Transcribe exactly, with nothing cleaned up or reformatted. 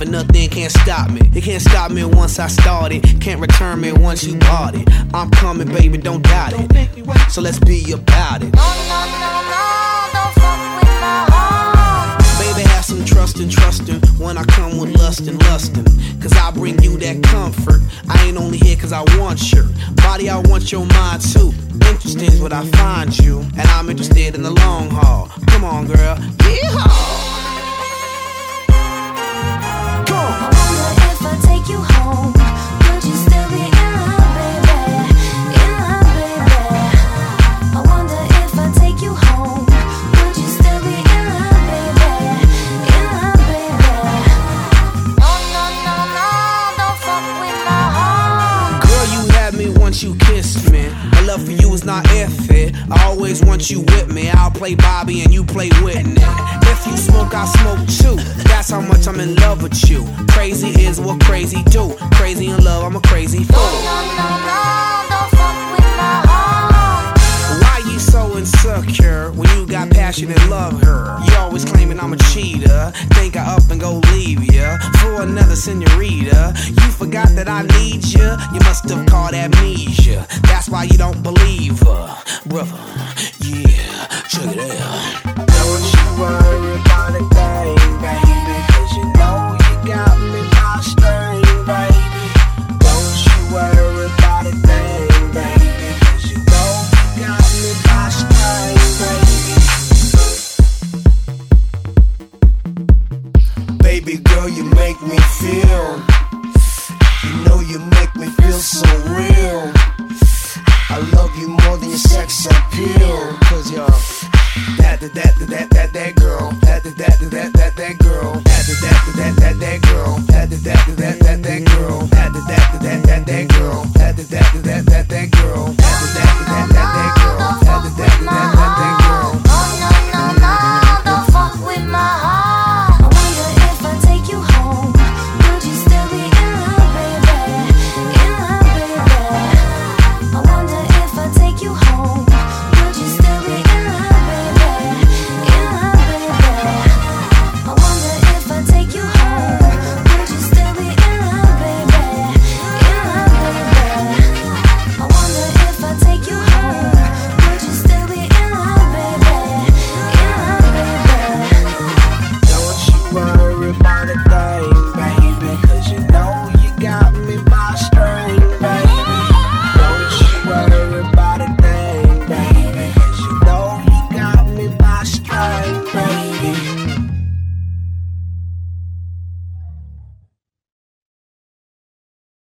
but nothing can't stop me. It can't stop me once I started, can't return me once you bought it. I'm coming, baby, don't doubt it. So let's be about it. No, no, no, no, don't fuck with my heart. Baby, have some trust and trustin' when I come with lust and lustin'. Cause I bring you that comfort. I ain't only here cause I want your body, I want your mind too. Interesting is what I find you, and I'm interested in the long haul. Come on, girl, yeehaw. Come on. I wonder if I take you home, would you still be in love, baby? In love, baby. I wonder if I take you home, would you still be in love, baby? In love, baby. No, no, no, no, don't fuck with my heart. Girl, you had me once you kissed me. My love for you is not if it. I always want you with me. I'll play Bobby and you play Whitney. If you smoke, I smoke too. That's how much I'm in love with you. Crazy is what crazy do. Crazy in love, I'm a crazy fool. No, no, no, no, don't fuck with my heart. Why you so insecure when you got passion and love her? You always claiming I'm a cheater. Think I up and go leave ya for another senorita. You forgot that I need ya. You must have caught amnesia. That's why you don't believe her, brother. Yeah, check it out. Don't you worry about a thing, baby, cause you know you got me by string, baby. Don't you worry about a thing, baby, cause you know you got me by string, baby. Baby girl, you make me feel, you know you make me feel so real. I love you more than your sex appeal, cause you're that, that, that, that, that, that girl, that, that, that, that, that, that girl, that, that, that, that, that, that girl, that, that, that, that, that, that girl.